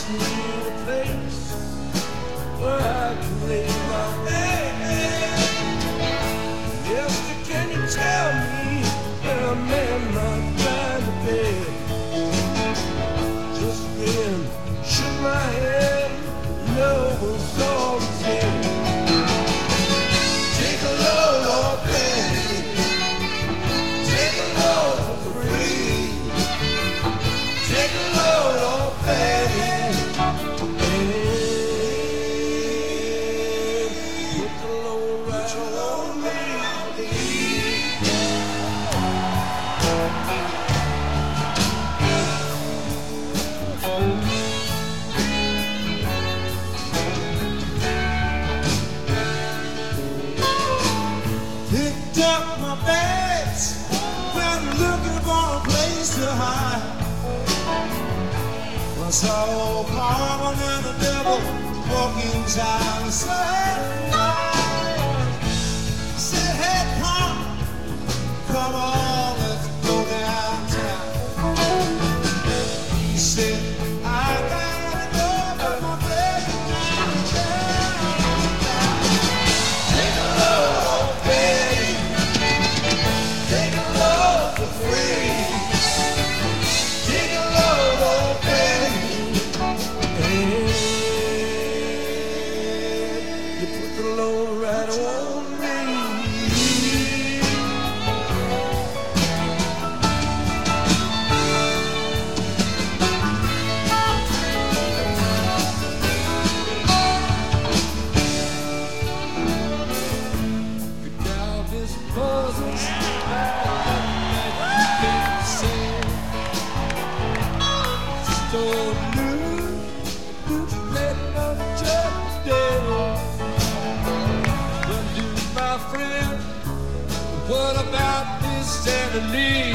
just need a place where I can lay my head. Mister, can you tell me where a man might find a bed? Just then, shook my head, no was all he said. Take a load, oh baby, take a load for free. Take a load, oh baby, and put the load right on me. Picked up my bags, went looking for a place to hide. I saw Carmen and the devil walking side by side. I said, hey, come on, let's go downtown. He said, I gotta go, but my baby downtown. Take a load, baby, take a load for free. Take a load, oh baby. You put the load right on me. Now this puzzles that you can't say. So what about this Santa Lee?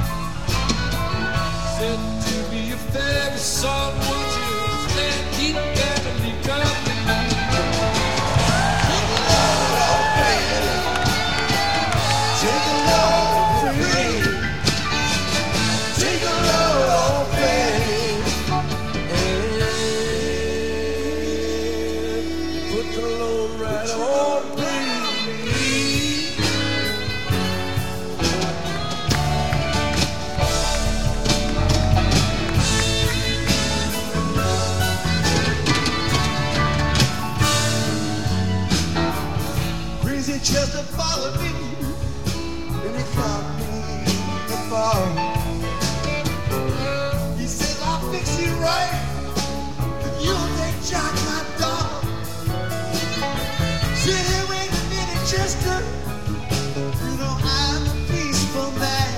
Said to be a fair son, would you stand keep family company? Take a load, oh baby, take a load for free. Take a load, oh baby, and put the load right on me. Chester followed me, and he caught me in the fall. He said, I'll fix you right, but you'll take Jack, my dog. Said, hey, wait a minute, Chester, you know I'm a peaceful man.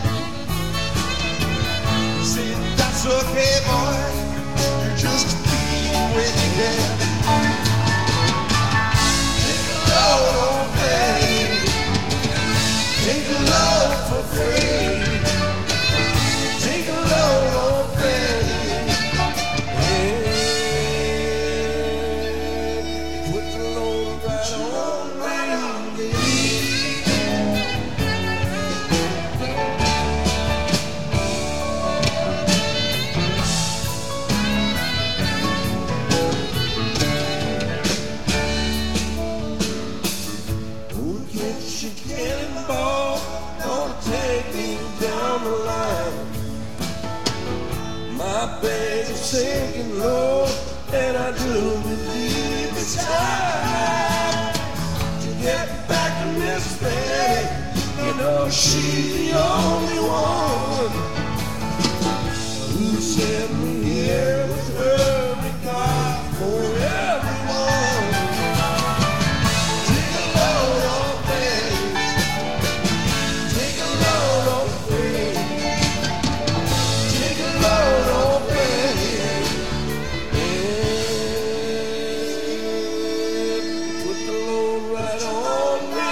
He said, that's okay, boy, you just keep where you can. Take a load for free. Take a load, oh baby. Hey, put the load right on me. Who gets your cannonball? Gonna take me down the line. My bags are sinking low, and I do believe it's time to get back to Miss Betty. You know she's the only one who sent me here with her regard for everyone. Take a load, oh baby, take a load, oh baby, take a load, oh baby, and put the load right on me.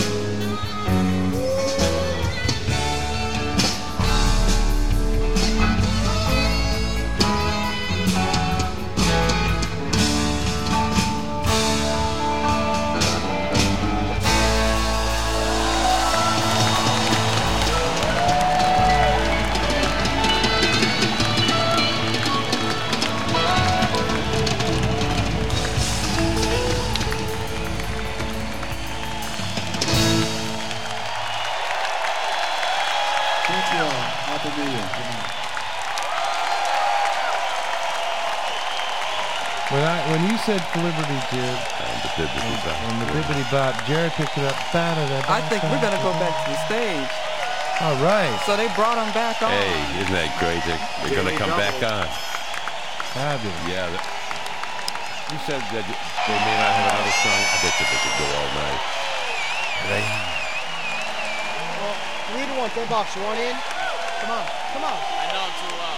Oh. when you said Liberty Jib and the Bibbidi Bop, Jerry picked it up. I think we're gonna go back to the stage. All right. So they brought them back on. Hey, isn't that great? They're gonna come back on. Fabulous. Yeah. You said that they may not have another song. I bet you they could go all night. Well, we either want Dead Box 1 in. Come on, come on. I know I'm too loud.